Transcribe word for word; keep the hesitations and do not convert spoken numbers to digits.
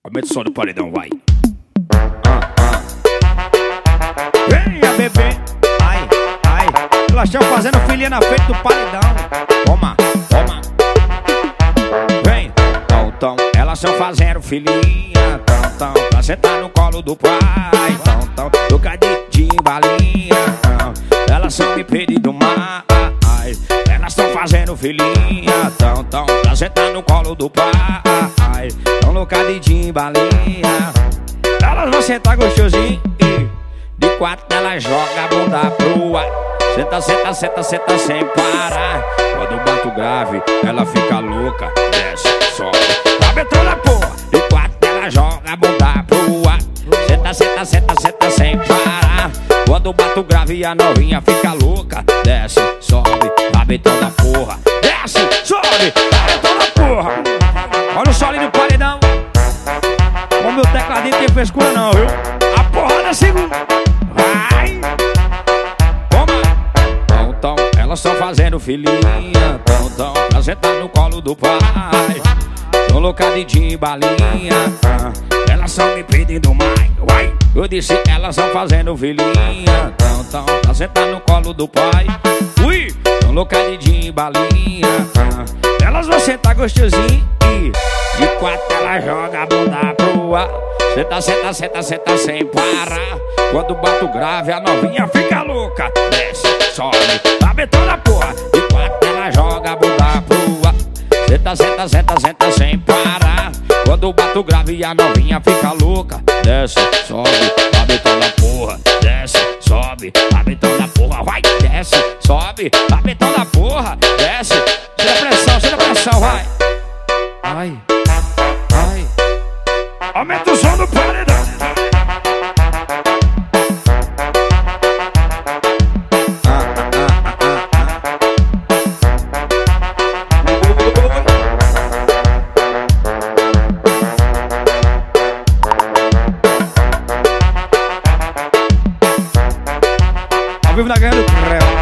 Aumenta o som do paredão, vai. Ah, ah. Venha, bebê. Ai, ai. Elas estão fazendo filhinha na frente do paredão. Toma, toma. Vem. Tão, tão. Elas estão fazendo filhinha. Tão, tão. Pra sentar no colo do pai. Tão, tão. Do cadinho de balinha. Tão. Elas são me pedindo mais. Elas estão fazendo filhinha. Tão, tão. Pra sentar no colo do pai. Tão loucadinho de balinha. Elas vão sentar gostosinho. De quatro ela joga a bunda pro ar. Senta, senta, senta, senta sem parar. Quando bato grave, ela fica louca. Desce, sobe, abençoa na porra. De quatro ela joga a bunda pro ar. Senta, senta, senta, senta sem parar. Quando bato grave, a novinha fica louca. Desce, sobe, abençoa na porra. Desce, sobe, abençoa na porra. Olha o solinho do paredão. O meu tecladinho tem frescura não, viu? A porrada segura. Vai! Toma! Tão, tão, elas estão fazendo filhinha. Tão, tão, pra sentar no colo do pai. Tão loucadinho de balinha. Elas estão me pedindo mais. Vai! Eu disse, elas estão fazendo filhinha. Tão, tão, pra sentar no colo do pai. Ui! Tão loucadinho de balinha. Elas vão sentar gostosinho. De quatro ela joga a bunda pro ar. Senta, senta, senta, senta sem parar. Quando bato grave a novinha fica louca. Desce, sobe, abençoa na porra. De quatro ela joga a bunda pro ar. Senta, senta, senta, senta sem parar. Quando bato grave a novinha fica louca. Desce, sobe, abençoa na porra. Desce, sobe, abençoa na porra. Vai, desce, sobe, abençoa na porra. Desce, tira a pressão, tira a pressão, vai. Ai, ai. Aumenta o som do paredão. Ah, ah, ah, ah, ah. Ao vivo na Guerra do Creu.